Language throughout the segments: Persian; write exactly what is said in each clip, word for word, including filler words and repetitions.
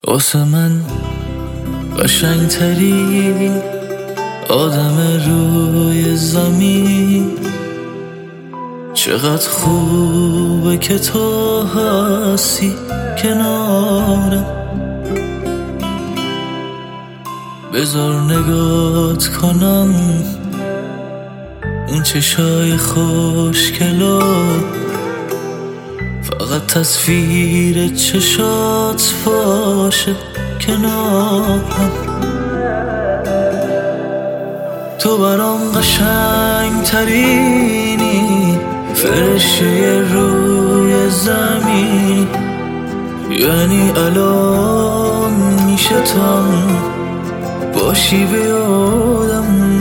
واسه من قشنگترین آدم روی زمین. چقدر خوبه که تو هستی کنارم. بذار نگات کنم اون چشای خوشگلا، فقط تصویر چشات باشه کنارم. تو برام قشنگ ترینی، فرشته روی زمین. یعنی الان میشه تو باشی به یادم.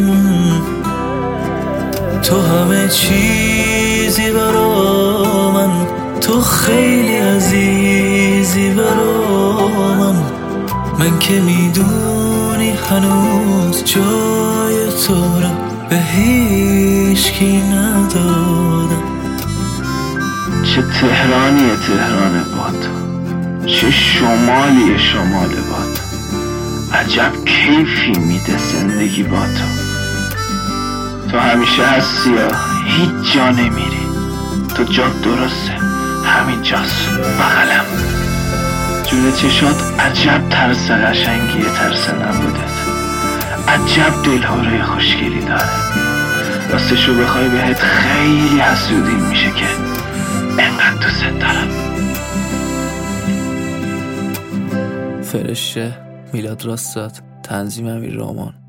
تو همه چیزی برا من، تو خیلی عزیزی برا من. من که میدونی هنوز جای تو رو به هیچکی ندادم. چه تهرانی تهران با تو، چه شمالی شمال با تو. عجب کیفی میده زندگی با تو. تو همیشه هستی یا هیچ جا نمیری. تو جا درسته، همین جاست بغلم. جون چشات عجب ترس قشنگیه، ترس نبودت. عجب دلهوره خوشگلی داره. راستشو بخوای بهت خیلی حسودی میشه که انقدر دوست دارم. فرشته، میلاد راستاد، تنظیم امیر رامان.